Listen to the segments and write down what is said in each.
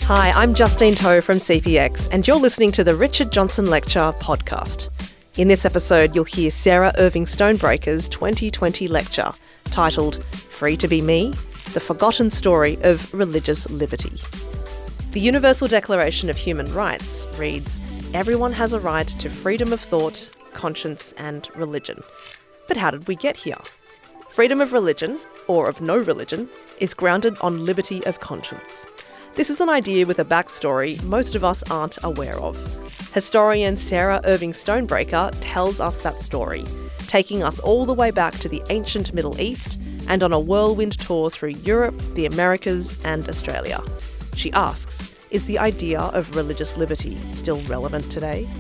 Hi, I'm Justine Toe from CPX, and you're listening to the Richard Johnson Lecture podcast. In this episode, you'll hear Sarah Irving Stonebreaker's 2020 lecture titled Free to Be Me, The Forgotten Story of Religious Liberty. The Universal Declaration of Human Rights reads, "Everyone has a right to freedom of thought, conscience and religion." But how did we get here? Freedom of religion, or of no religion, is grounded on liberty of conscience. This is an idea with a backstory most of us aren't aware of. Historian Sarah Irving Stonebreaker tells us that story, taking us all the way back to the ancient Middle East and on a whirlwind tour through Europe, the Americas and Australia. She asks, is the idea of religious liberty still relevant today?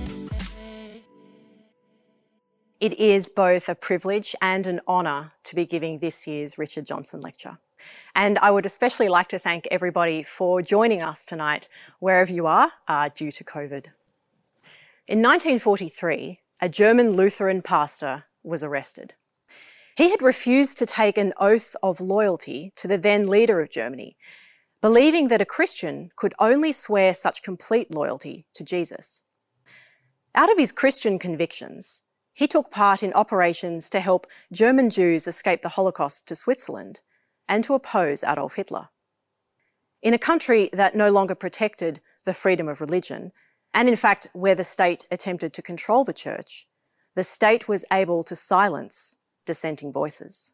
It is both a privilege and an honour to be giving this year's Richard Johnson Lecture. And I would especially like to thank everybody for joining us tonight, wherever you are, due to COVID. In 1943, a German Lutheran pastor was arrested. He had refused to take an oath of loyalty to the then leader of Germany, believing that a Christian could only swear such complete loyalty to Jesus. Out of his Christian convictions, he took part in operations to help German Jews escape the Holocaust to Switzerland and to oppose Adolf Hitler. In a country that no longer protected the freedom of religion, and in fact where the state attempted to control the church, the state was able to silence dissenting voices.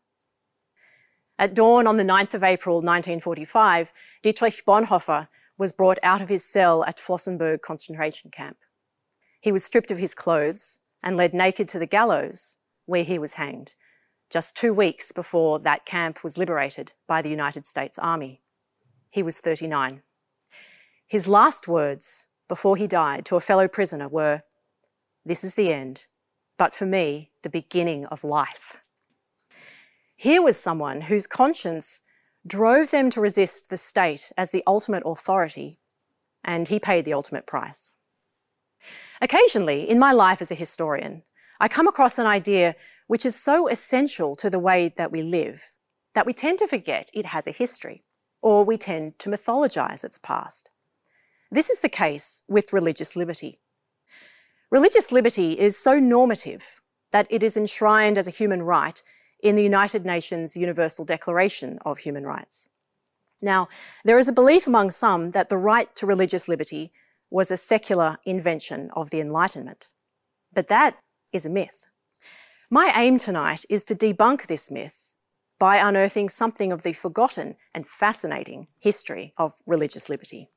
At dawn on the 9th of April 1945, Dietrich Bonhoeffer was brought out of his cell at Flossenbürg concentration camp. He was stripped of his clothes and led naked to the gallows, where he was hanged, just 2 weeks before that camp was liberated by the United States Army. He was 39. His last words before he died to a fellow prisoner were, "This is the end, but for me, the beginning of life." Here was someone whose conscience drove them to resist the state as the ultimate authority, and he paid the ultimate price. Occasionally, in my life as a historian, I come across an idea which is so essential to the way that we live that we tend to forget it has a history, or we tend to mythologise its past. This is the case with religious liberty. Religious liberty is so normative that it is enshrined as a human right in the United Nations Universal Declaration of Human Rights. Now, there is a belief among some that the right to religious liberty was a secular invention of the Enlightenment. But that is a myth. My aim tonight is to debunk this myth by unearthing something of the forgotten and fascinating history of religious liberty.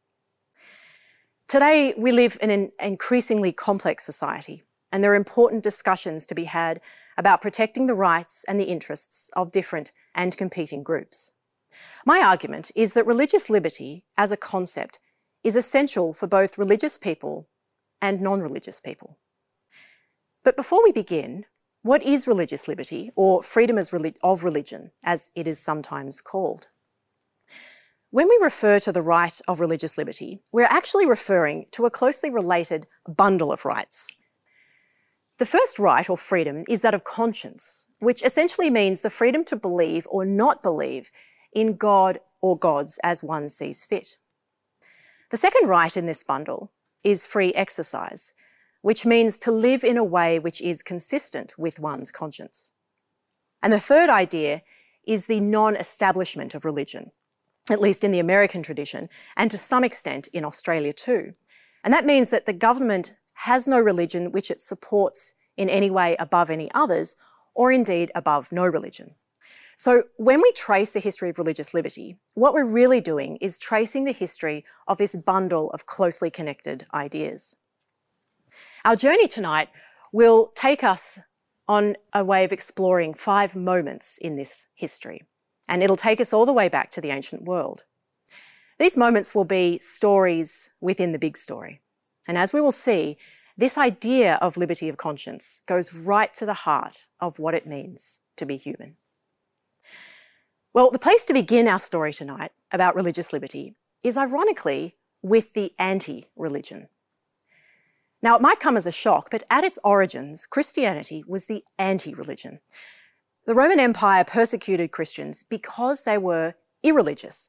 Today, we live in an increasingly complex society, and there are important discussions to be had about protecting the rights and the interests of different and competing groups. My argument is that religious liberty as a concept is essential for both religious people and non-religious people. But before we begin, what is religious liberty, or freedom of religion, as it is sometimes called? When we refer to the right of religious liberty, we're actually referring to a closely related bundle of rights. The first right, or freedom, is that of conscience, which essentially means the freedom to believe or not believe in God or gods as one sees fit. The second right in this bundle is free exercise, which means to live in a way which is consistent with one's conscience. And the third idea is the non-establishment of religion, at least in the American tradition, and to some extent in Australia too. And that means that the government has no religion which it supports in any way above any others, or indeed above no religion. So when we trace the history of religious liberty, what we're really doing is tracing the history of this bundle of closely connected ideas. Our journey tonight will take us on a way of exploring 5 moments in this history, and it'll take us all the way back to the ancient world. These moments will be stories within the big story. And as we will see, this idea of liberty of conscience goes right to the heart of what it means to be human. Well, the place to begin our story tonight about religious liberty is ironically with the anti-religion. Now, it might come as a shock, but at its origins, Christianity was the anti-religion. The Roman Empire persecuted Christians because they were irreligious,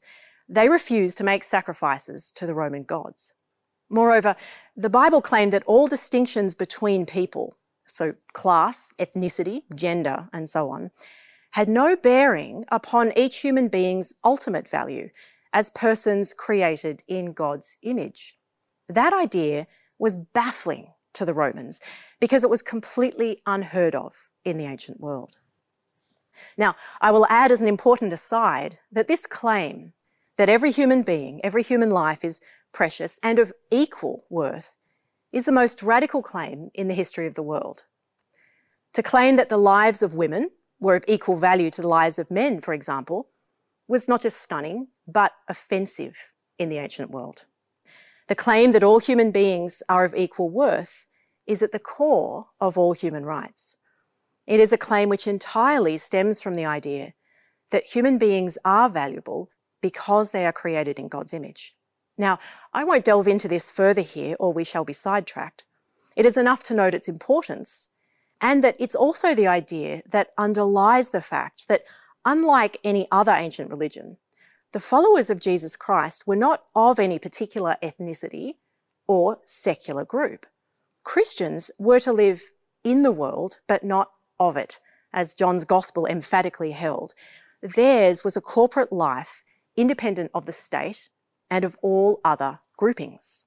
they refused to make sacrifices to the Roman gods. Moreover, the Bible claimed that all distinctions between people, so class, ethnicity, gender, and so on, had no bearing upon each human being's ultimate value as persons created in God's image. That idea was baffling to the Romans because it was completely unheard of in the ancient world. Now, I will add as an important aside that this claim that every human being, every human life is precious and of equal worth is the most radical claim in the history of the world. To claim that the lives of women were of equal value to the lives of men, for example, was not just stunning, but offensive in the ancient world. The claim that all human beings are of equal worth is at the core of all human rights. It is a claim which entirely stems from the idea that human beings are valuable because they are created in God's image. Now, I won't delve into this further here, or we shall be sidetracked. It is enough to note its importance, and that it's also the idea that underlies the fact that, unlike any other ancient religion, the followers of Jesus Christ were not of any particular ethnicity or secular group. Christians were to live in the world, but not of it, as John's Gospel emphatically held. Theirs was a corporate life independent of the state and of all other groupings.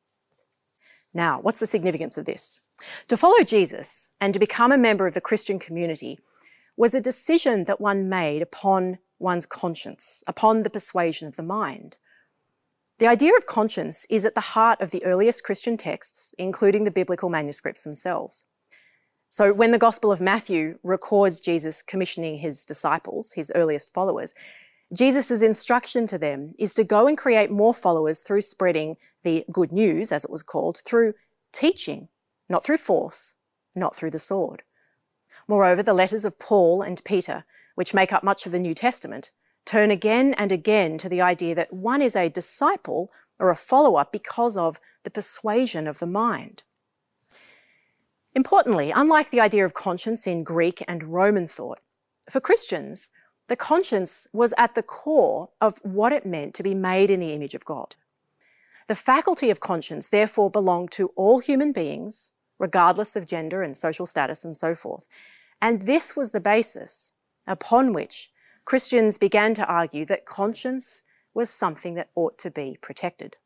Now, what's the significance of this? To follow Jesus and to become a member of the Christian community was a decision that one made upon one's conscience, upon the persuasion of the mind. The idea of conscience is at the heart of the earliest Christian texts, including the biblical manuscripts themselves. So when the Gospel of Matthew records Jesus commissioning his disciples, his earliest followers, Jesus' instruction to them is to go and create more followers through spreading the good news, as it was called, through teaching, not through force, not through the sword. Moreover, the letters of Paul and Peter, which make up much of the New Testament, turn again and again to the idea that one is a disciple or a follower because of the persuasion of the mind. Importantly, unlike the idea of conscience in Greek and Roman thought, for Christians, the conscience was at the core of what it meant to be made in the image of God. The faculty of conscience therefore belonged to all human beings, regardless of gender and social status and so forth. And this was the basis upon which Christians began to argue that conscience was something that ought to be protected.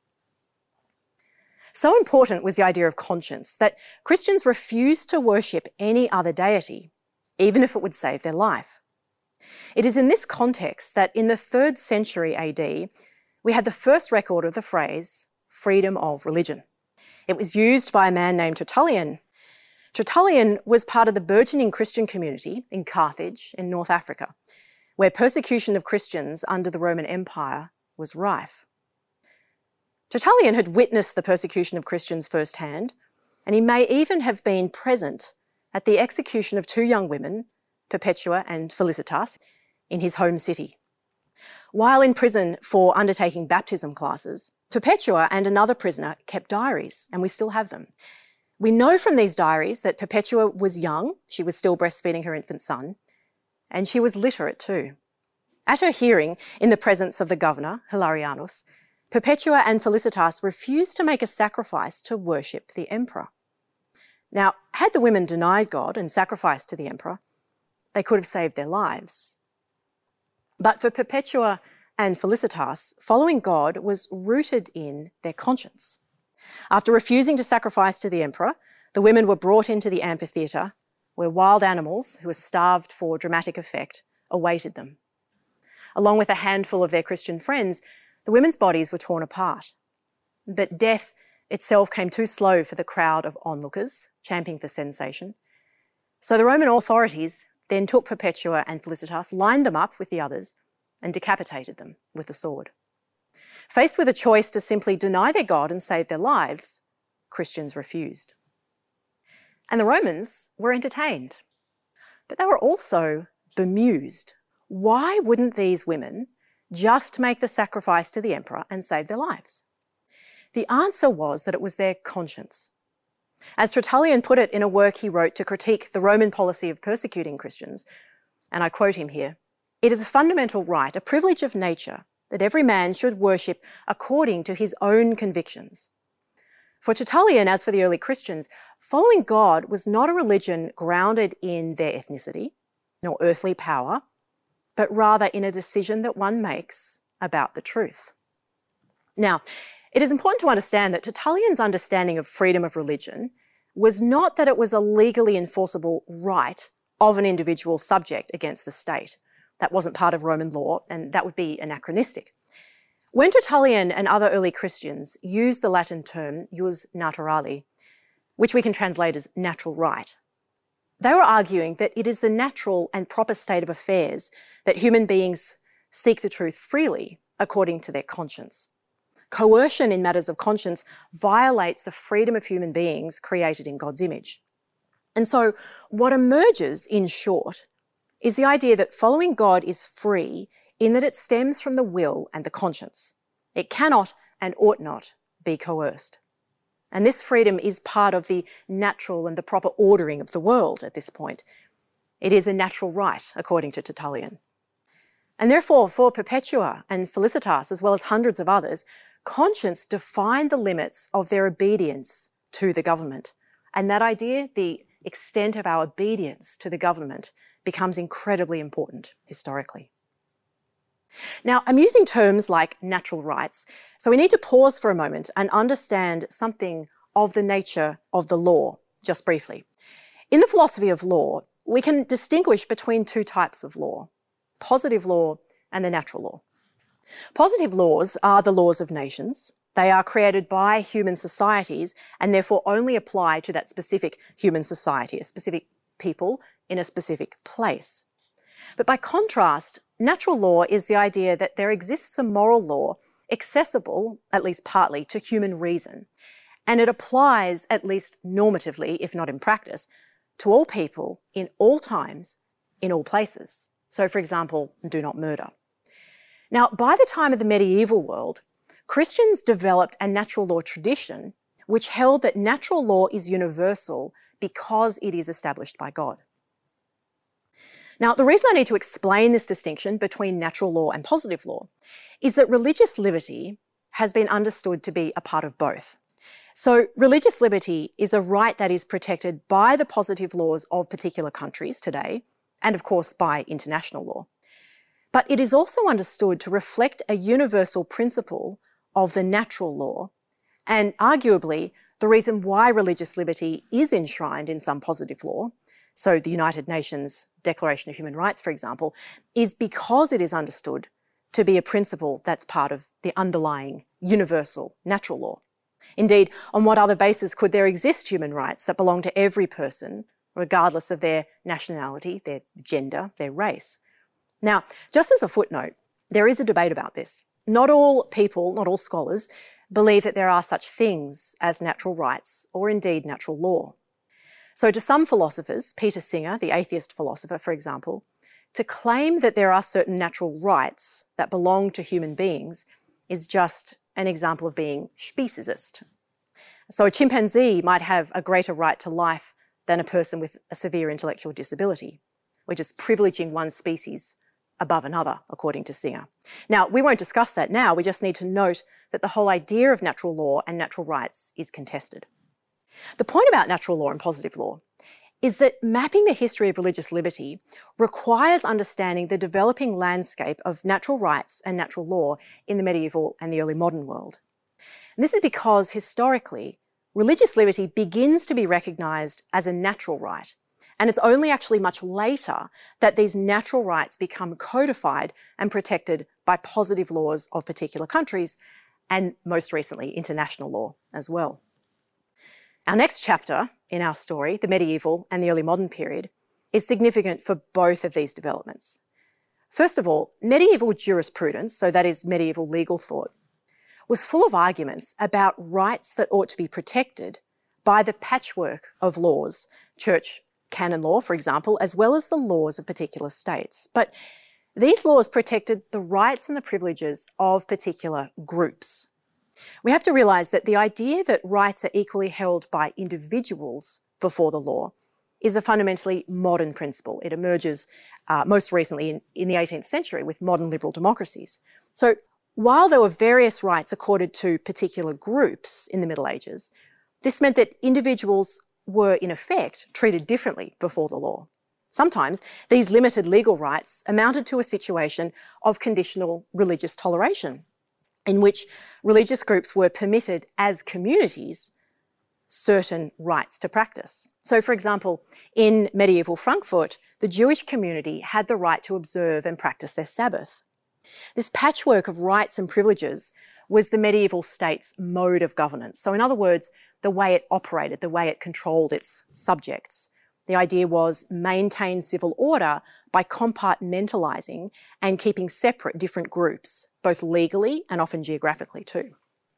So important was the idea of conscience that Christians refused to worship any other deity, even if it would save their life. It is in this context that in the 3rd century AD, we had the first record of the phrase freedom of religion. It was used by a man named Tertullian. Tertullian was part of the burgeoning Christian community in Carthage in North Africa, where persecution of Christians under the Roman Empire was rife. Tertullian had witnessed the persecution of Christians firsthand, and he may even have been present at the execution of 2 young women, Perpetua and Felicitas, in his home city. While in prison for undertaking baptism classes, Perpetua and another prisoner kept diaries, and we still have them. We know from these diaries that Perpetua was young, she was still breastfeeding her infant son, and she was literate too. At her hearing, in the presence of the governor, Hilarianus, Perpetua and Felicitas refused to make a sacrifice to worship the emperor. Now, had the women denied God and sacrificed to the emperor, they could have saved their lives. But for Perpetua and Felicitas, following God was rooted in their conscience. After refusing to sacrifice to the emperor, the women were brought into the amphitheatre, where wild animals, who were starved for dramatic effect, awaited them. Along with a handful of their Christian friends, the women's bodies were torn apart. But death itself came too slow for the crowd of onlookers, champing for sensation. So the Roman authorities then took Perpetua and Felicitas, lined them up with the others, and decapitated them with the sword. Faced with a choice to simply deny their God and save their lives, Christians refused. And the Romans were entertained, but they were also bemused. Why wouldn't these women just make the sacrifice to the emperor and save their lives? The answer was that it was their conscience. As Tertullian put it in a work he wrote to critique the Roman policy of persecuting Christians, and I quote him here, "It is a fundamental right, a privilege of nature, that every man should worship according to his own convictions. For Tertullian, as for the early Christians, following God was not a religion grounded in their ethnicity, nor earthly power, but rather in a decision that one makes about the truth. Now, it is important to understand that Tertullian's understanding of freedom of religion was not that it was a legally enforceable right of an individual subject against the state. That wasn't part of Roman law, and that would be anachronistic. When Tertullian and other early Christians used the Latin term jus naturale, which we can translate as natural right, they were arguing that it is the natural and proper state of affairs that human beings seek the truth freely according to their conscience. Coercion in matters of conscience violates the freedom of human beings created in God's image. And so what emerges, in short, is the idea that following God is free in that it stems from the will and the conscience. It cannot and ought not be coerced. And this freedom is part of the natural and the proper ordering of the world at this point. It is a natural right, according to Tertullian. And therefore, for Perpetua and Felicitas, as well as hundreds of others, conscience defined the limits of their obedience to the government. And that idea, the extent of our obedience to the government, becomes incredibly important historically. Now, I'm using terms like natural rights, so we need to pause for a moment and understand something of the nature of the law, just briefly. In the philosophy of law, we can distinguish between two types of law, positive law and the natural law. Positive laws are the laws of nations. They are created by human societies and therefore only apply to that specific human society, a specific people in a specific place. But by contrast, natural law is the idea that there exists a moral law accessible, at least partly, to human reason. And it applies, at least normatively, if not in practice, to all people in all times, in all places. So, for example, do not murder. Now, by the time of the medieval world, Christians developed a natural law tradition which held that natural law is universal because it is established by God. Now, the reason I need to explain this distinction between natural law and positive law is that religious liberty has been understood to be a part of both. So religious liberty is a right that is protected by the positive laws of particular countries today, and of course by international law. But it is also understood to reflect a universal principle of the natural law, and arguably the reason why religious liberty is enshrined in some positive law, so the United Nations Declaration of Human Rights, for example, is because it is understood to be a principle that's part of the underlying universal natural law. Indeed, on what other basis could there exist human rights that belong to every person, regardless of their nationality, their gender, their race? Now, just as a footnote, there is a debate about this. Not all people, not all scholars, believe that there are such things as natural rights or indeed natural law. So to some philosophers, Peter Singer, the atheist philosopher, for example, to claim that there are certain natural rights that belong to human beings is just an example of being speciesist. So a chimpanzee might have a greater right to life than a person with a severe intellectual disability. We're just privileging one species above another, according to Singer. Now, we won't discuss that now. We just need to note that the whole idea of natural law and natural rights is contested. The point about natural law and positive law is that mapping the history of religious liberty requires understanding the developing landscape of natural rights and natural law in the medieval and the early modern world. And this is because, historically, religious liberty begins to be recognised as a natural right, and it's only actually much later that these natural rights become codified and protected by positive laws of particular countries, and most recently, international law as well. Our next chapter in our story, the medieval and the early modern period, is significant for both of these developments. First of all, medieval jurisprudence, so that is medieval legal thought, was full of arguments about rights that ought to be protected by the patchwork of laws, church canon law, for example, as well as the laws of particular states. But these laws protected the rights and the privileges of particular groups. We have to realise that the idea that rights are equally held by individuals before the law is a fundamentally modern principle. It emerges most recently in the 18th century with modern liberal democracies. So while there were various rights accorded to particular groups in the Middle Ages, this meant that individuals were, in effect, treated differently before the law. Sometimes these limited legal rights amounted to a situation of conditional religious toleration, in which religious groups were permitted as communities certain rights to practice. So, for example, in medieval Frankfurt, the Jewish community had the right to observe and practice their Sabbath. This patchwork of rights and privileges was the medieval state's mode of governance. So, in other words, the way it operated, the way it controlled its subjects. The idea was maintain civil order by compartmentalising and keeping separate different groups, both legally and often geographically too.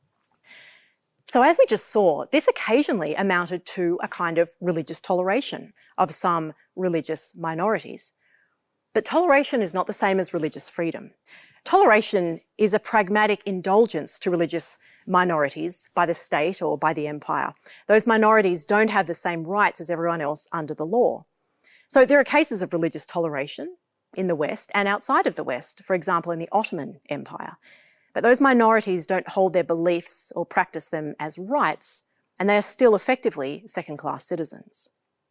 So as we just saw, this occasionally amounted to a kind of religious toleration of some religious minorities. But toleration is not the same as religious freedom. Toleration is a pragmatic indulgence to religious minorities by the state or by the empire. Those minorities don't have the same rights as everyone else under the law. So there are cases of religious toleration in the West and outside of the West, for example, in the Ottoman Empire. But those minorities don't hold their beliefs or practice them as rights, and they are still effectively second-class citizens.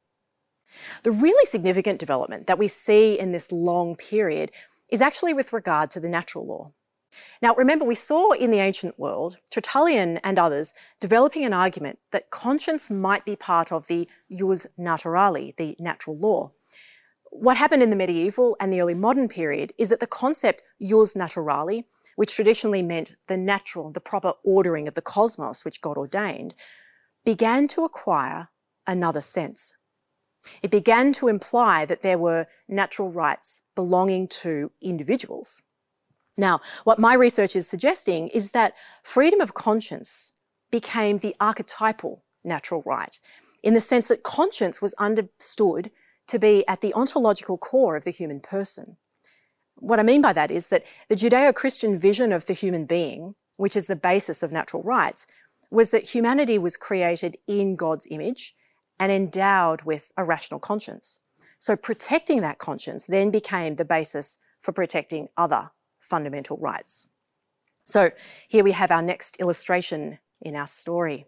The really significant development that we see in this long period is actually with regard to the natural law. Now, remember, we saw in the ancient world Tertullian and others developing an argument that conscience might be part of the jus naturale, the natural law. What happened in the medieval and the early modern period is that the concept jus naturale, which traditionally meant the natural, the proper ordering of the cosmos which God ordained, began to acquire another sense. It began to imply that there were natural rights belonging to individuals. Now, what my research is suggesting is that freedom of conscience became the archetypal natural right, in the sense that conscience was understood to be at the ontological core of the human person. What I mean by that is that the Judeo-Christian vision of the human being, which is the basis of natural rights, was that humanity was created in God's image and endowed with a rational conscience. So protecting that conscience then became the basis for protecting other fundamental rights. So here we have our next illustration in our story.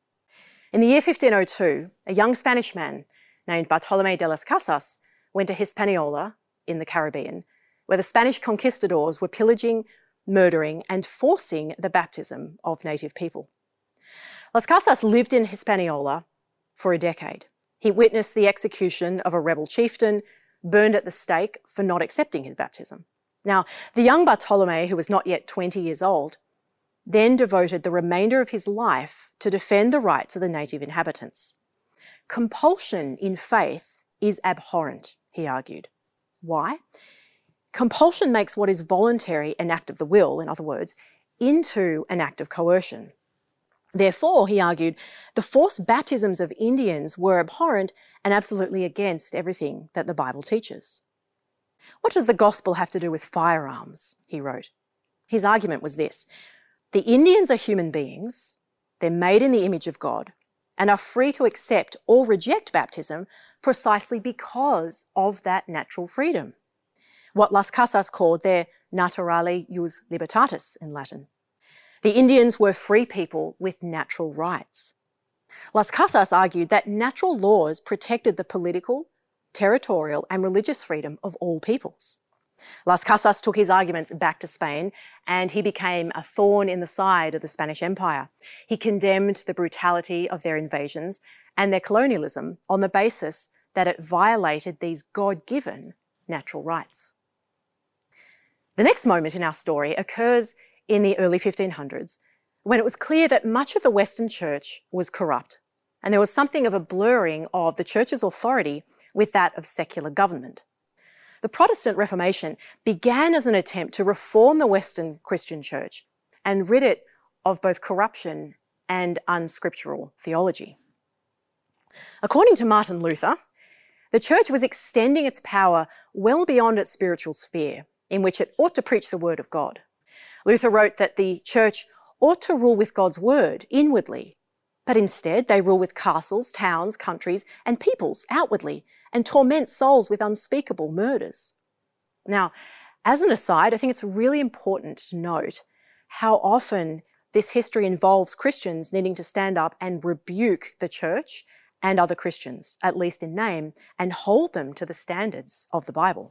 In the year 1502, a young Spanish man named Bartolomé de las Casas went to Hispaniola in the Caribbean, where the Spanish conquistadors were pillaging, murdering, and forcing the baptism of native people. Las Casas lived in Hispaniola for a decade. He witnessed the execution of a rebel chieftain, burned at the stake for not accepting his baptism. Now, the young Bartolomé, who was not yet 20 years old, then devoted the remainder of his life to defend the rights of the native inhabitants. Compulsion in faith is abhorrent, he argued. Why? Compulsion makes what is voluntary an act of the will, in other words, into an act of coercion. Therefore, he argued, the forced baptisms of Indians were abhorrent and absolutely against everything that the Bible teaches. What does the gospel have to do with firearms? He wrote. His argument was this: the Indians are human beings, they're made in the image of God, and are free to accept or reject baptism precisely because of that natural freedom. What Las Casas called their naturale jus libertatis in Latin. The Indians were free people with natural rights. Las Casas argued that natural laws protected the political, territorial, and religious freedom of all peoples. Las Casas took his arguments back to Spain, and he became a thorn in the side of the Spanish Empire. He condemned the brutality of their invasions and their colonialism on the basis that it violated these God-given natural rights. The next moment in our story occurs in the early 1500s, when it was clear that much of the Western Church was corrupt, and there was something of a blurring of the Church's authority with that of secular government. The Protestant Reformation began as an attempt to reform the Western Christian Church and rid it of both corruption and unscriptural theology. According to Martin Luther, the Church was extending its power well beyond its spiritual sphere, in which it ought to preach the word of God. Luther wrote that the Church ought to rule with God's word inwardly, but instead they rule with castles, towns, countries, and peoples outwardly, and torment souls with unspeakable murders. Now, as an aside, I think it's really important to note how often this history involves Christians needing to stand up and rebuke the church and other Christians, at least in name, and hold them to the standards of the Bible.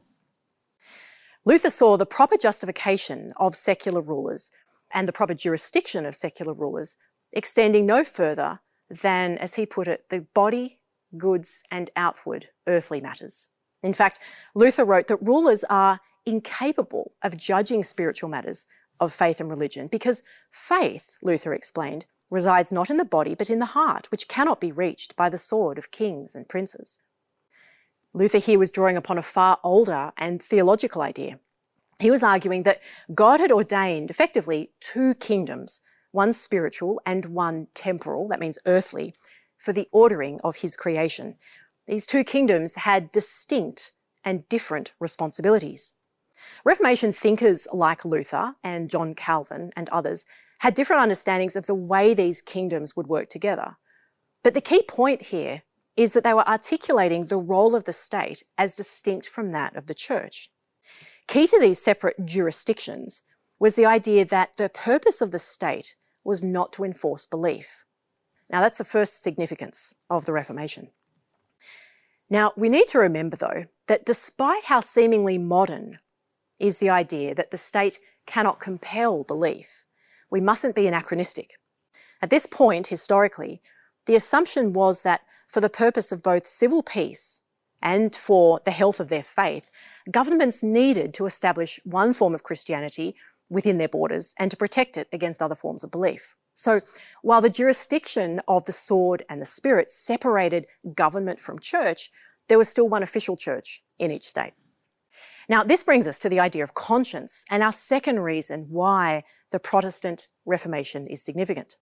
Luther saw the proper justification of secular rulers and the proper jurisdiction of secular rulers extending no further than, as he put it, the body, goods, and outward earthly matters. In fact, Luther wrote that rulers are incapable of judging spiritual matters of faith and religion because faith, Luther explained, resides not in the body but in the heart, which cannot be reached by the sword of kings and princes. Luther here was drawing upon a far older and theological idea. He was arguing that God had ordained effectively two kingdoms, one spiritual and one temporal, that means earthly, for the ordering of his creation. These two kingdoms had distinct and different responsibilities. Reformation thinkers like Luther and John Calvin and others had different understandings of the way these kingdoms would work together. But the key point here is that they were articulating the role of the state as distinct from that of the church. Key to these separate jurisdictions was the idea that the purpose of the state was not to enforce belief. Now, that's the first significance of the Reformation. Now, we need to remember, though, that despite how seemingly modern is the idea that the state cannot compel belief, we mustn't be anachronistic. At this point, historically, the assumption was that for the purpose of both civil peace and for the health of their faith, governments needed to establish one form of Christianity within their borders and to protect it against other forms of belief. So while the jurisdiction of the sword and the spirit separated government from church, there was still one official church in each state. Now, this brings us to the idea of conscience and our second reason why the Protestant Reformation is significant.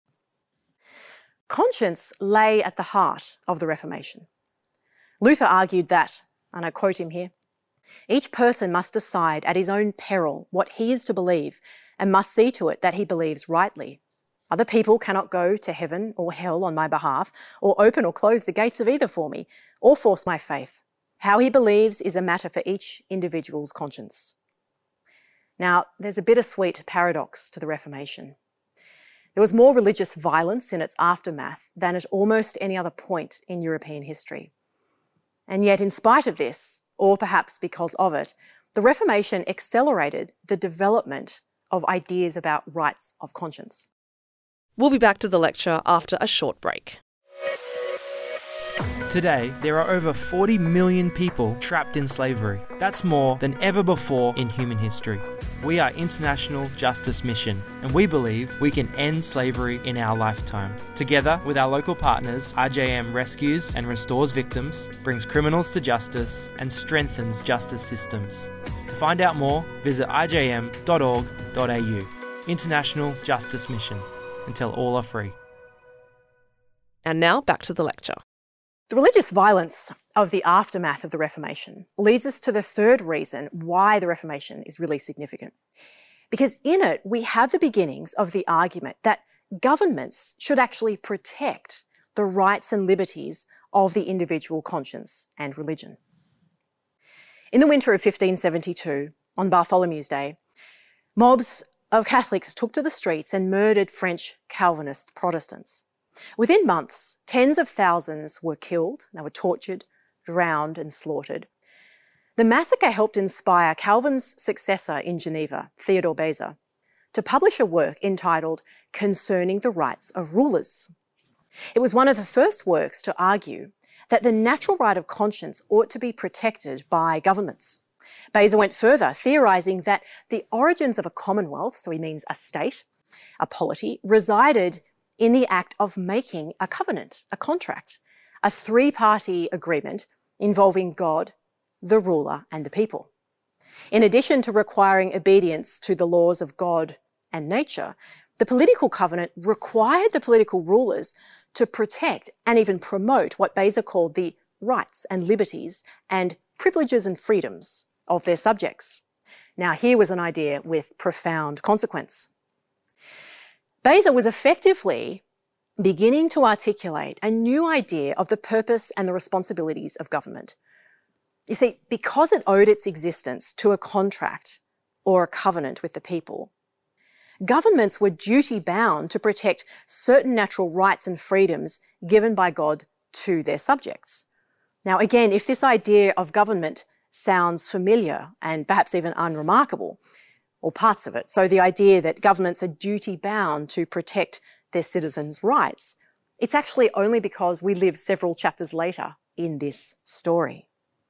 Conscience lay at the heart of the Reformation. Luther argued that, and I quote him here, "Each person must decide at his own peril what he is to believe and must see to it that he believes rightly. Other people cannot go to heaven or hell on my behalf, or open or close the gates of either for me, or force my faith. How he believes is a matter for each individual's conscience." Now, there's a bittersweet paradox to the Reformation. There was more religious violence in its aftermath than at almost any other point in European history. And yet, in spite of this, or perhaps because of it, the Reformation accelerated the development of ideas about rights of conscience. We'll be back to the lecture after a short break. Today, there are over 40 million people trapped in slavery. That's more than ever before in human history. We are International Justice Mission, and we believe we can end slavery in our lifetime. Together with our local partners, IJM rescues and restores victims, brings criminals to justice, and strengthens justice systems. To find out more, visit ijm.org.au. International Justice Mission, until all are free. And now back to the lecture. The religious violence of the aftermath of the Reformation leads us to the third reason why the Reformation is really significant. Because in it, we have the beginnings of the argument that governments should actually protect the rights and liberties of the individual conscience and religion. In the winter of 1572, on Bartholomew's Day, mobs of Catholics took to the streets and murdered French Calvinist Protestants. Within months, tens of thousands were killed, they were tortured, drowned and slaughtered. The massacre helped inspire Calvin's successor in Geneva, Theodore Beza, to publish a work entitled Concerning the Rights of Rulers. It was one of the first works to argue that the natural right of conscience ought to be protected by governments. Beza went further, theorising that the origins of a commonwealth, so he means a state, a polity, resided in the act of making a covenant, a contract, a three-party agreement involving God, the ruler, and the people. In addition to requiring obedience to the laws of God and nature, the political covenant required the political rulers to protect and even promote what Beza called the rights and liberties and privileges and freedoms of their subjects. Now, here was an idea with profound consequence. Beza was effectively beginning to articulate a new idea of the purpose and the responsibilities of government. You see, because it owed its existence to a contract or a covenant with the people, governments were duty-bound to protect certain natural rights and freedoms given by God to their subjects. Now, again, if this idea of government sounds familiar and perhaps even unremarkable, or parts of it, so the idea that governments are duty-bound to protect their citizens' rights, it's actually only because we live several chapters later in this story.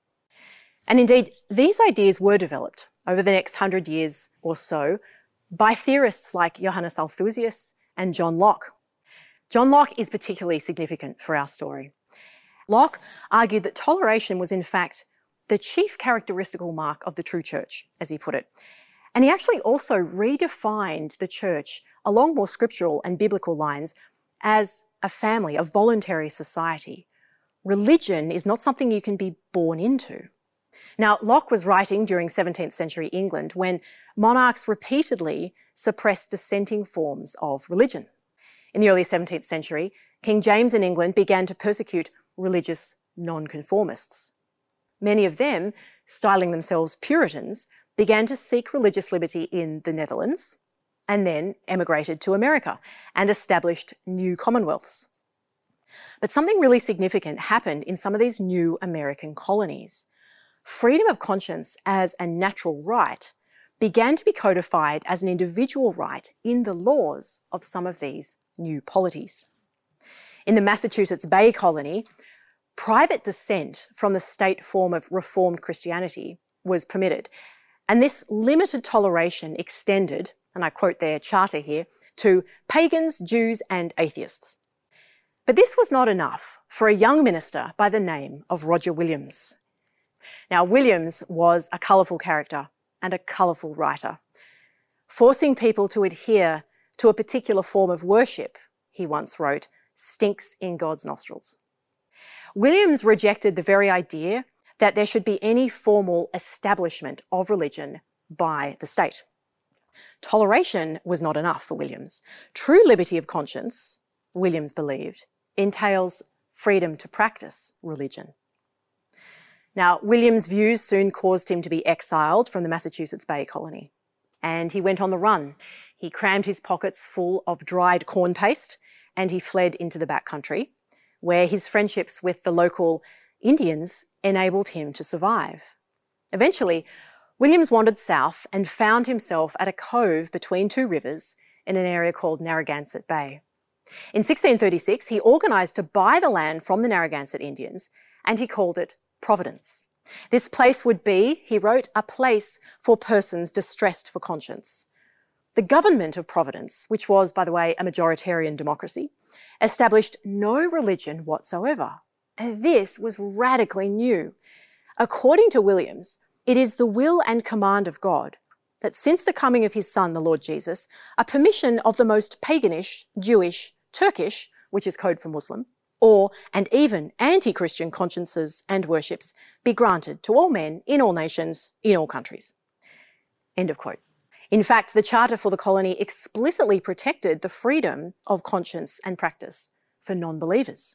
And indeed, these ideas were developed over the next 100 years or so by theorists like Johannes Althusius and John Locke. John Locke is particularly significant for our story. Locke argued that toleration was in fact the chief characteristical mark of the true church, as he put it. And he actually also redefined the church along more scriptural and biblical lines as a family, a voluntary society. Religion is not something you can be born into. Now, Locke was writing during 17th century England when monarchs repeatedly suppressed dissenting forms of religion. In the early 17th century, King James in England began to persecute religious nonconformists. Many of them, styling themselves Puritans, began to seek religious liberty in the Netherlands and then emigrated to America and established new commonwealths. But something really significant happened in some of these new American colonies. Freedom of conscience as a natural right began to be codified as an individual right in the laws of some of these new polities. In the Massachusetts Bay Colony, private dissent from the state form of Reformed Christianity was permitted, and this limited toleration extended, and I quote their charter here, to pagans, Jews, and atheists. But this was not enough for a young minister by the name of Roger Williams. Now, Williams was a colourful character and a colourful writer. Forcing people to adhere to a particular form of worship, he once wrote, stinks in God's nostrils. Williams rejected the very idea that there should be any formal establishment of religion by the state. Toleration was not enough for Williams. True liberty of conscience, Williams believed, entails freedom to practice religion. Now, Williams' views soon caused him to be exiled from the Massachusetts Bay Colony, and he went on the run. He crammed his pockets full of dried corn paste, and he fled into the backcountry, where his friendships with the local Indians enabled him to survive. Eventually, Williams wandered south and found himself at a cove between two rivers in an area called Narragansett Bay. In 1636, he organised to buy the land from the Narragansett Indians, and he called it Providence. This place would be, he wrote, a place for persons distressed for conscience. The government of Providence, which was, by the way, a majoritarian democracy, established no religion whatsoever. And this was radically new. According to Williams, it is the will and command of God that since the coming of his son, the Lord Jesus, a permission of the most paganish, Jewish, Turkish, which is code for Muslim, or, and even anti-Christian consciences and worships be granted to all men in all nations, in all countries. End of quote. In fact, the Charter for the Colony explicitly protected the freedom of conscience and practice for non-believers.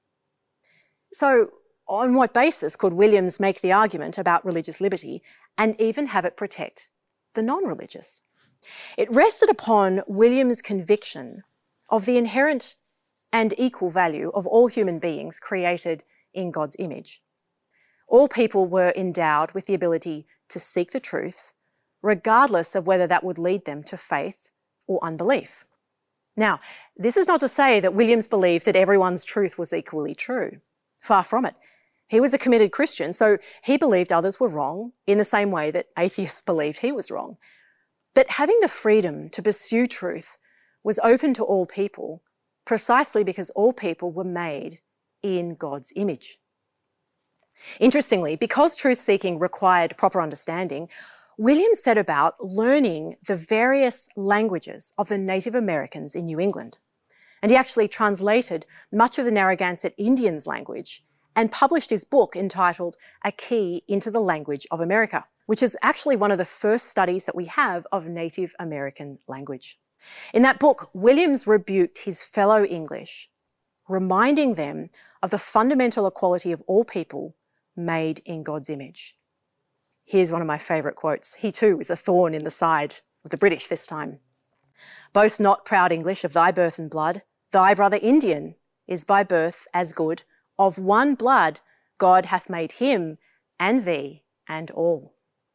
So, on what basis could Williams make the argument about religious liberty and even have it protect the non-religious? It rested upon Williams' conviction of the inherent and equal value of all human beings created in God's image. All people were endowed with the ability to seek the truth, regardless of whether that would lead them to faith or unbelief. Now, this is not to say that Williams believed that everyone's truth was equally true. Far from it. He was a committed Christian, so he believed others were wrong in the same way that atheists believed he was wrong. But having the freedom to pursue truth was open to all people, precisely because all people were made in God's image. Interestingly, because truth-seeking required proper understanding, Williams set about learning the various languages of the Native Americans in New England. And he actually translated much of the Narragansett Indians' language and published his book entitled A Key into the Language of America, which is actually one of the first studies that we have of Native American language. In that book, Williams rebuked his fellow English, reminding them of the fundamental equality of all people made in God's image. Here's one of my favourite quotes. He too is a thorn in the side of the British this time. Boast not, proud English, of thy birth and blood. Thy brother Indian is by birth as good. Of one blood God hath made him and thee and all.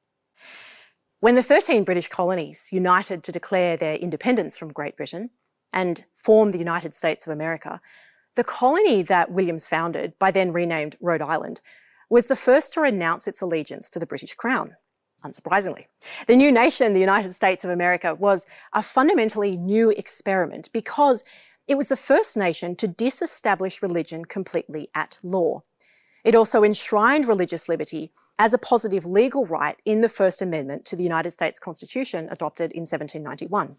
When the 13 British colonies united to declare their independence from Great Britain and form the United States of America, the colony that Williams founded, by then renamed Rhode Island, was the first to renounce its allegiance to the British Crown, unsurprisingly. The new nation, the United States of America, was a fundamentally new experiment because it was the first nation to disestablish religion completely at law. It also enshrined religious liberty as a positive legal right in the First Amendment to the United States Constitution adopted in 1791.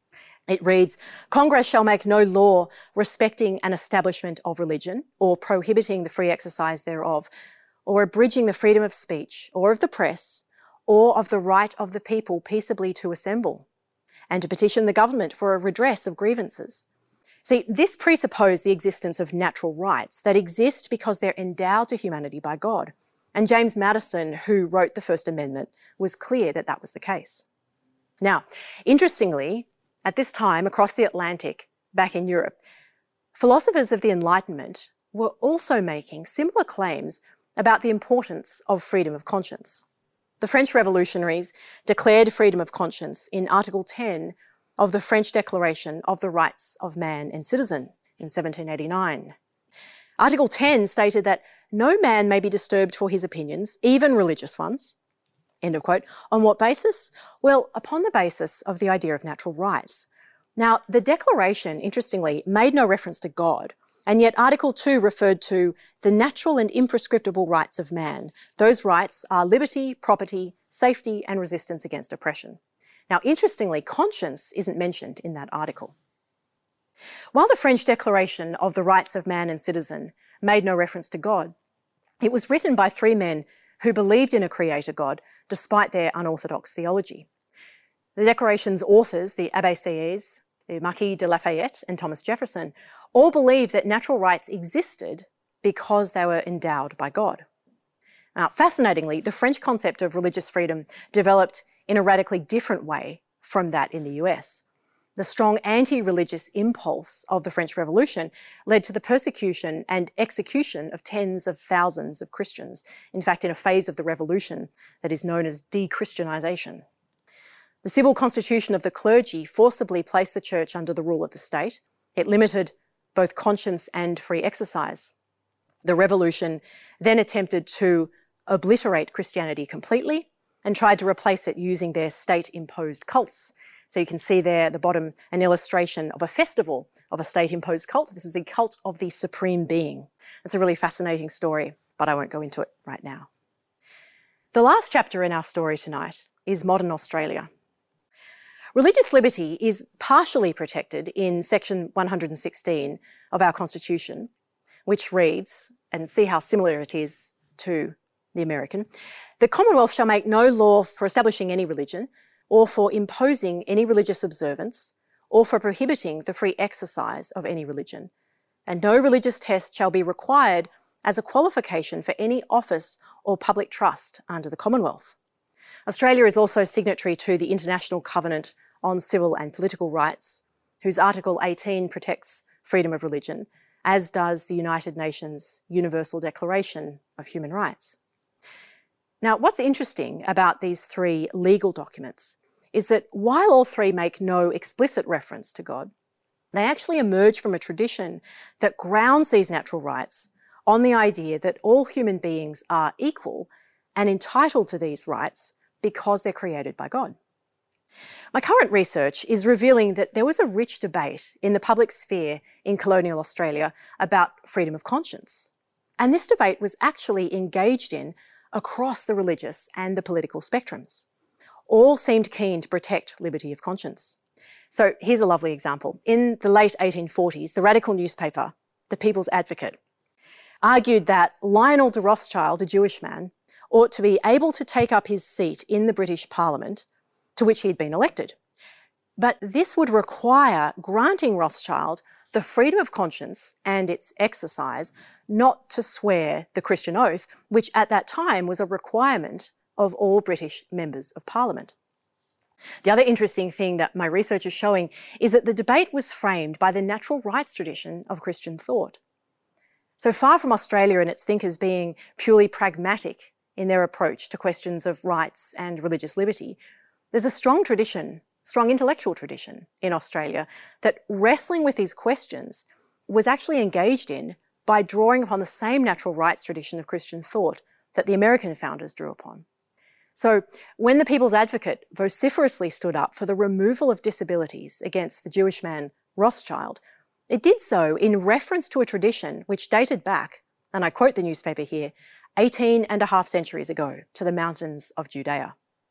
It reads, "Congress shall make no law respecting an establishment of religion or prohibiting the free exercise thereof, or abridging the freedom of speech or of the press, or of the right of the people peaceably to assemble, and to petition the government for a redress of grievances." See, this presupposed the existence of natural rights that exist because they're endowed to humanity by God. And James Madison, who wrote the First Amendment, was clear that that was the case. Now, interestingly, at this time across the Atlantic, back in Europe, philosophers of the Enlightenment were also making similar claims about the importance of freedom of conscience. The French revolutionaries declared freedom of conscience in Article 10 of the French Declaration of the Rights of Man and Citizen in 1789. Article 10 stated that no man may be disturbed for his opinions, even religious ones. End of quote. On what basis? Well, upon the basis of the idea of natural rights. Now, the Declaration, interestingly, made no reference to God, and yet Article 2 referred to the natural and imprescriptible rights of man. Those rights are liberty, property, safety, and resistance against oppression. Now, interestingly, conscience isn't mentioned in that article. While the French Declaration of the Rights of Man and Citizen made no reference to God, it was written by three men who believed in a creator God despite their unorthodox theology. The Declaration's authors, the Abbé Sieyès, the Marquis de Lafayette, and Thomas Jefferson, all believed that natural rights existed because they were endowed by God. Now, fascinatingly, the French concept of religious freedom developed in a radically different way from that in the US. The strong anti-religious impulse of the French Revolution led to the persecution and execution of tens of thousands of Christians, in fact, in a phase of the revolution that is known as de-Christianization. The civil constitution of the clergy forcibly placed the church under the rule of the state. It limited both conscience and free exercise. The revolution then attempted to obliterate Christianity completely and tried to replace it using their state-imposed cults. So you can see there at the bottom an illustration of a festival of a state-imposed cult. This is the cult of the Supreme Being. It's a really fascinating story, but I won't go into it right now. The last chapter in our story tonight is modern Australia. Religious liberty is partially protected in section 116 of our Constitution, which reads, and see how similar it is to the American, "The Commonwealth shall make no law for establishing any religion, or for imposing any religious observance, or for prohibiting the free exercise of any religion. And no religious test shall be required as a qualification for any office or public trust under the Commonwealth." Australia is also signatory to the International Covenant on Civil and Political Rights, whose Article 18 protects freedom of religion, as does the United Nations Universal Declaration of Human Rights. Now, what's interesting about these three legal documents is that while all three make no explicit reference to God, they actually emerge from a tradition that grounds these natural rights on the idea that all human beings are equal and entitled to these rights because they're created by God. My current research is revealing that there was a rich debate in the public sphere in colonial Australia about freedom of conscience. And this debate was actually engaged in across the religious and the political spectrums. All seemed keen to protect liberty of conscience. So here's a lovely example. In the late 1840s, the radical newspaper, The People's Advocate, argued that Lionel de Rothschild, a Jewish man, ought to be able to take up his seat in the British Parliament to which he had been elected. But this would require granting Rothschild the freedom of conscience and its exercise not to swear the Christian oath, which at that time was a requirement of all British members of Parliament. The other interesting thing that my research is showing is that the debate was framed by the natural rights tradition of Christian thought. So far from Australia and its thinkers being purely pragmatic in their approach to questions of rights and religious liberty, there's a strong intellectual tradition in Australia that wrestling with these questions was actually engaged in by drawing upon the same natural rights tradition of Christian thought that the American founders drew upon. So when the People's Advocate vociferously stood up for the removal of disabilities against the Jewish man Rothschild, it did so in reference to a tradition which dated back, and I quote the newspaper here, 18.5 centuries ago to the mountains of Judea.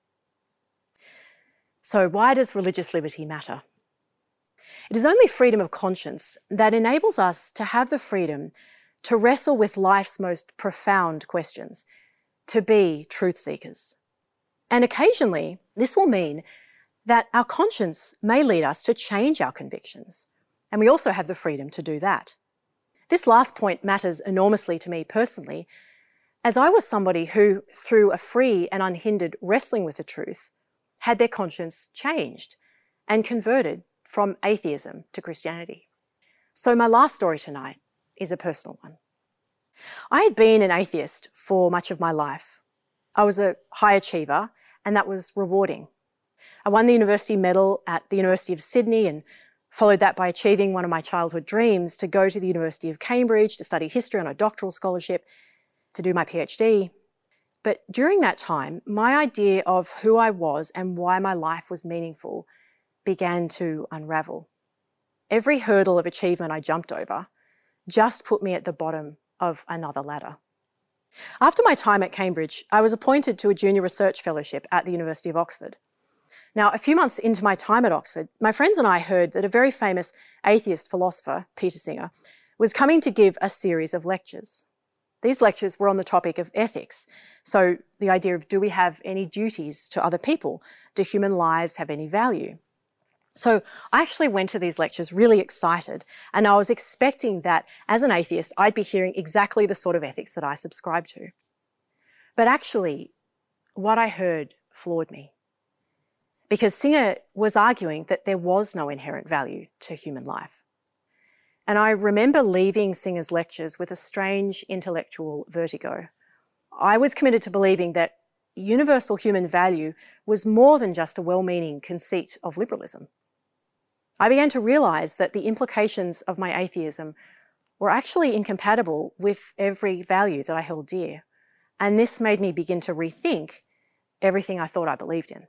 So why does religious liberty matter? It is only freedom of conscience that enables us to have the freedom to wrestle with life's most profound questions, to be truth seekers. And occasionally, this will mean that our conscience may lead us to change our convictions, and we also have the freedom to do that. This last point matters enormously to me personally, as I was somebody who, through a free and unhindered wrestling with the truth, had their conscience changed and converted from atheism to Christianity. So my last story tonight is a personal one. I had been an atheist for much of my life. I was a high achiever, and that was rewarding. I won the university medal at the University of Sydney and followed that by achieving one of my childhood dreams to go to the University of Cambridge to study history on a doctoral scholarship, to do my PhD. But during that time, my idea of who I was and why my life was meaningful began to unravel. Every hurdle of achievement I jumped over just put me at the bottom of another ladder. After my time at Cambridge, I was appointed to a junior research fellowship at the University of Oxford. Now, a few months into my time at Oxford, my friends and I heard that a very famous atheist philosopher, Peter Singer, was coming to give a series of lectures. These lectures were on the topic of ethics. So the idea of, do we have any duties to other people? Do human lives have any value? So I actually went to these lectures really excited, and I was expecting that as an atheist, I'd be hearing exactly the sort of ethics that I subscribe to. But actually, what I heard floored me, because Singer was arguing that there was no inherent value to human life. And I remember leaving Singer's lectures with a strange intellectual vertigo. I was committed to believing that universal human value was more than just a well-meaning conceit of liberalism. I began to realize that the implications of my atheism were actually incompatible with every value that I held dear. And this made me begin to rethink everything I thought I believed in.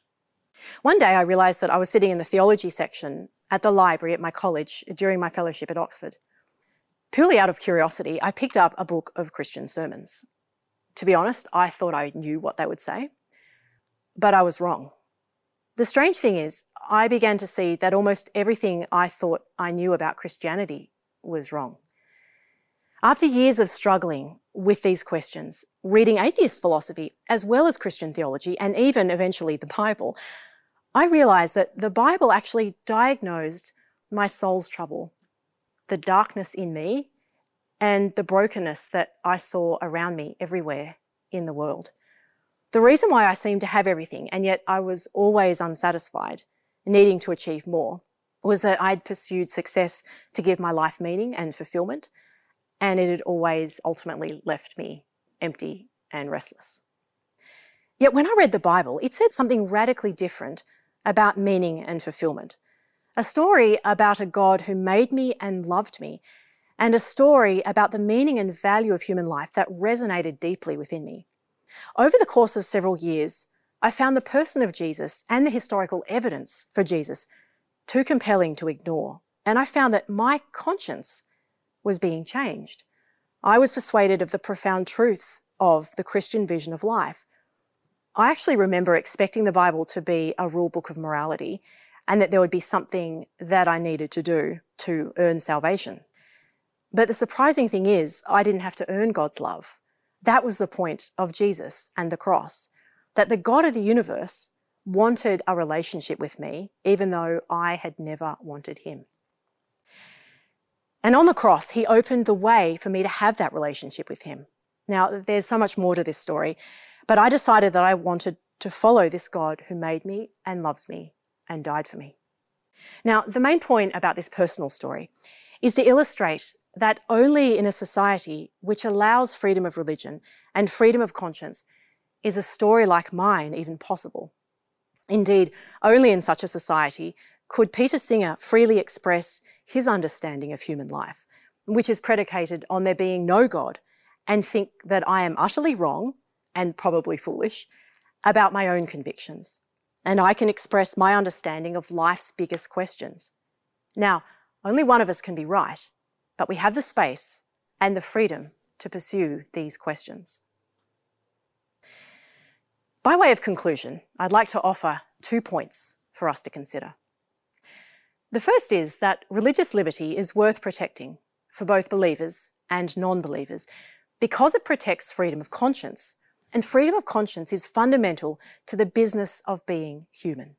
One day I realized that I was sitting in the theology section at the library at my college during my fellowship at Oxford. Purely out of curiosity, I picked up a book of Christian sermons. To be honest, I thought I knew what they would say, but I was wrong. The strange thing is, I began to see that almost everything I thought I knew about Christianity was wrong. After years of struggling with these questions, reading atheist philosophy as well as Christian theology, and even eventually the Bible, I realized that the Bible actually diagnosed my soul's trouble, the darkness in me, and the brokenness that I saw around me everywhere in the world. The reason why I seemed to have everything, and yet I was always unsatisfied, needing to achieve more, was that I'd pursued success to give my life meaning and fulfillment, and it had always ultimately left me empty and restless. Yet when I read the Bible, it said something radically different about meaning and fulfillment. A story about a God who made me and loved me, and a story about the meaning and value of human life that resonated deeply within me. Over the course of several years, I found the person of Jesus and the historical evidence for Jesus too compelling to ignore, and I found that my conscience was being changed. I was persuaded of the profound truth of the Christian vision of life. I actually remember expecting the Bible to be a rule book of morality, and that there would be something that I needed to do to earn salvation. But the surprising thing is, I didn't have to earn God's love. That was the point of Jesus and the cross, that the God of the universe wanted a relationship with me, even though I had never wanted him. And on the cross, he opened the way for me to have that relationship with him. Now, there's so much more to this story, but I decided that I wanted to follow this God who made me and loves me and died for me. Now, the main point about this personal story is to illustrate that only in a society which allows freedom of religion and freedom of conscience is a story like mine even possible. Indeed, only in such a society could Peter Singer freely express his understanding of human life, which is predicated on there being no God, and think that I am utterly wrong, and probably foolish, about my own convictions. And I can express my understanding of life's biggest questions. Now, only one of us can be right, but we have the space and the freedom to pursue these questions. By way of conclusion, I'd like to offer 2 points for us to consider. The first is that religious liberty is worth protecting for both believers and non-believers because it protects freedom of conscience, and freedom of conscience is fundamental to the business of being human.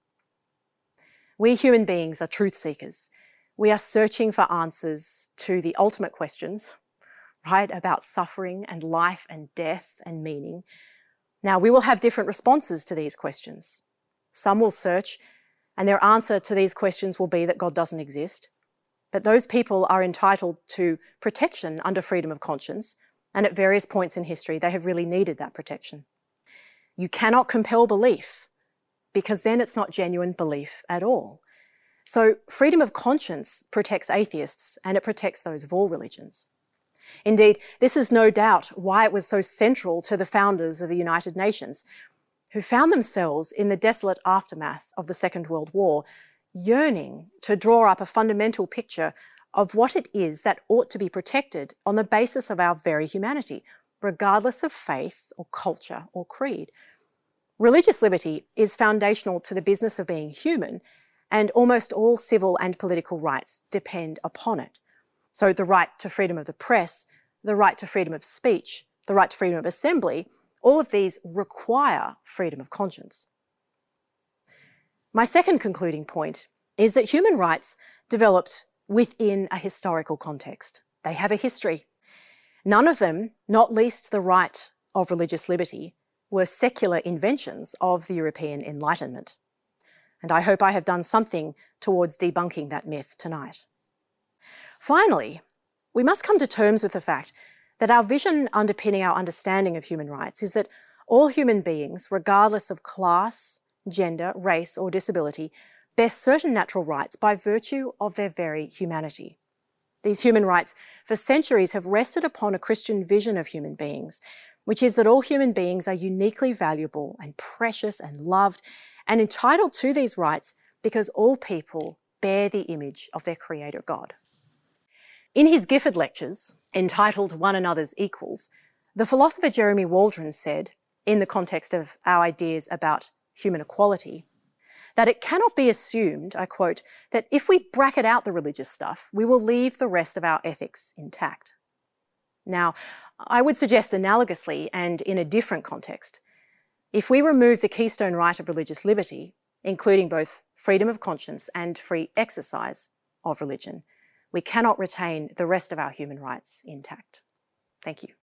We human beings are truth seekers. We are searching for answers to the ultimate questions, right, about suffering and life and death and meaning. Now, we will have different responses to these questions. Some will search, and their answer to these questions will be that God doesn't exist. But those people are entitled to protection under freedom of conscience, and at various points in history, they have really needed that protection. You cannot compel belief, because then it's not genuine belief at all. So freedom of conscience protects atheists, and it protects those of all religions. Indeed, this is no doubt why it was so central to the founders of the United Nations, who found themselves in the desolate aftermath of the Second World War, yearning to draw up a fundamental picture of what it is that ought to be protected on the basis of our very humanity, regardless of faith or culture or creed. Religious liberty is foundational to the business of being human, and almost all civil and political rights depend upon it. So the right to freedom of the press, the right to freedom of speech, the right to freedom of assembly, all of these require freedom of conscience. My second concluding point is that human rights developed within a historical context. They have a history. None of them, not least the right of religious liberty, were secular inventions of the European Enlightenment. And I hope I have done something towards debunking that myth tonight. Finally, we must come to terms with the fact that our vision underpinning our understanding of human rights is that all human beings, regardless of class, gender, race, or disability, bear certain natural rights by virtue of their very humanity. These human rights for centuries have rested upon a Christian vision of human beings, which is that all human beings are uniquely valuable and precious and loved and entitled to these rights because all people bear the image of their Creator God. In his Gifford Lectures, entitled One Another's Equals, the philosopher Jeremy Waldron said, in the context of our ideas about human equality, that it cannot be assumed, I quote, that if we bracket out the religious stuff, we will leave the rest of our ethics intact. Now, I would suggest analogously, and in a different context, if we remove the keystone right of religious liberty, including both freedom of conscience and free exercise of religion, we cannot retain the rest of our human rights intact. Thank you.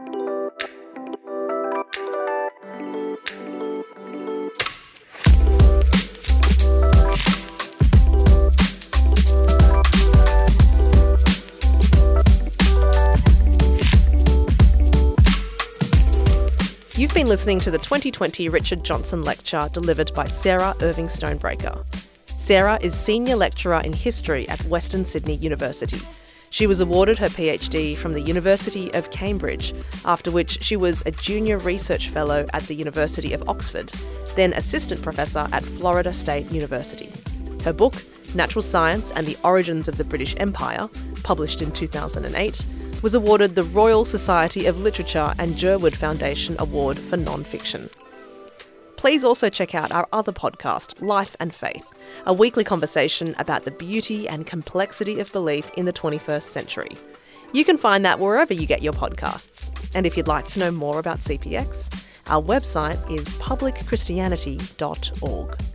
You've been listening to the 2020 Richard Johnson Lecture delivered by Sarah Irving Stonebreaker. Sarah is Senior Lecturer in History at Western Sydney University. She was awarded her PhD from the University of Cambridge, after which she was a Junior Research Fellow at the University of Oxford, then Assistant Professor at Florida State University. Her book, Natural Science and the Origins of the British Empire, published in 2008, was awarded the Royal Society of Literature and Jerwood Foundation Award for Non-Fiction. Please also check out our other podcast, Life and Faith, a weekly conversation about the beauty and complexity of belief in the 21st century. You can find that wherever you get your podcasts. And if you'd like to know more about CPX, our website is publicchristianity.org.